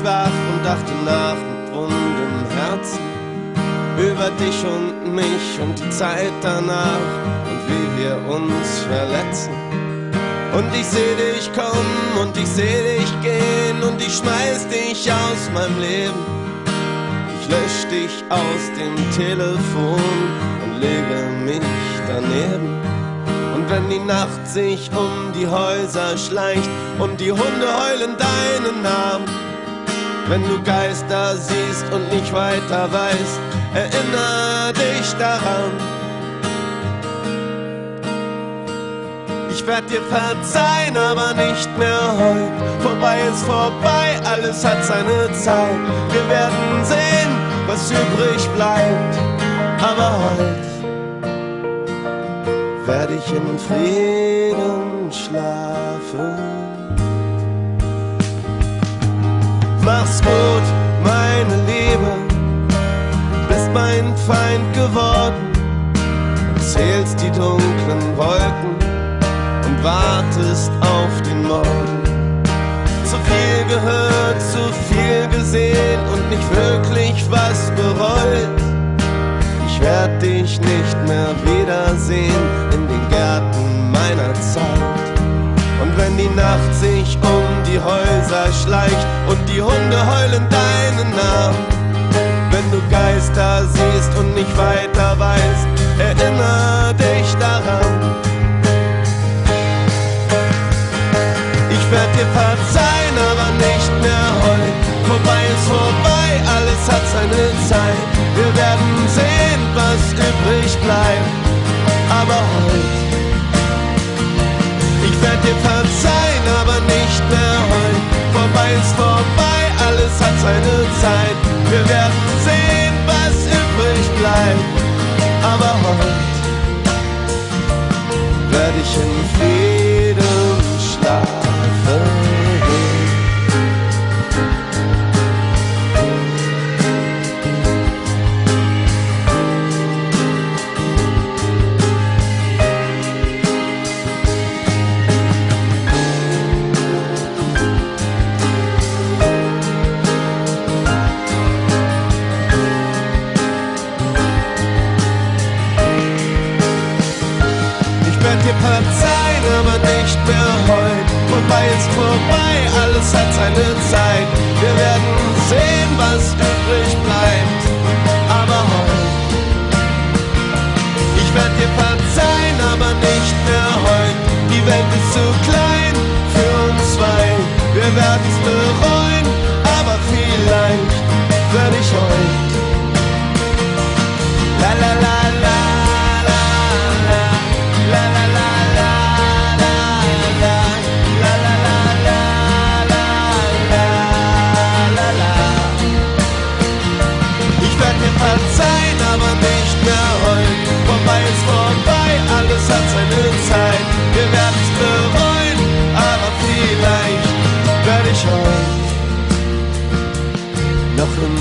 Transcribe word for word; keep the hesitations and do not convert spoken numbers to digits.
ich wach und dachte nach mit wundem Herzen über dich und mich und die Zeit danach und wie wir uns verletzen. Und ich seh dich kommen und ich seh dich gehen und ich schmeiß dich aus meinem Leben. Ich lösch dich aus dem Telefon und lege mich daneben. Und wenn die Nacht sich um die Häuser schleicht und die Hunde heulen deinen Namen, wenn du Geister siehst und nicht weiter weißt, erinnere dich daran. Ich werd dir verzeihen, aber nicht mehr heut. Vorbei ist vorbei, alles hat seine Zeit. Wir werden sehen, was übrig bleibt. Aber heut werd ich in Frieden schlafen. Mach's gut, meine Liebe, bist mein Feind geworden. Zählst die dunklen Wolken und wartest auf den Morgen. Zu viel gehört, zu viel gesehen und nicht wirklich was bereut. Ich werd dich nicht mehr wiedersehen in den Gärten meiner Zeit. Und wenn die Nacht sich um die Häuser schleicht und die Hunde heulen deinen Namen, wenn du Geister siehst und nicht weiter weißt, erinnere dich daran. Ich werd dir verzeihen, aber nicht mehr heut. Vorbei ist vorbei, alles hat seine Zeit. Wir werden sehen, was übrig bleibt. Aber heut, ich werd dir verzeihen, aber nicht mehr heut. Vorbei ist vorbei, alles hat seine Zeit. Wir werden sehen, was übrig bleibt. Aber heut werd ich in Frieden schlafen. Verzeihen, aber nicht mehr heut. Vorbei ist vorbei, alles hat seine Zeit. Wir werden sehen, was übrig bleibt. Aber heut, ich werd dir verzeihen, aber nicht mehr heut. Die Welt ist zu klein für uns zwei. Wir werden's bereuen, aber vielleicht werd ich heut. La la la la. Verzeihen, aber nicht mehr heut. Vorbei ist vorbei, alles hat seine Zeit. Wir werden's bereuen, aber vielleicht werd ich heut noch in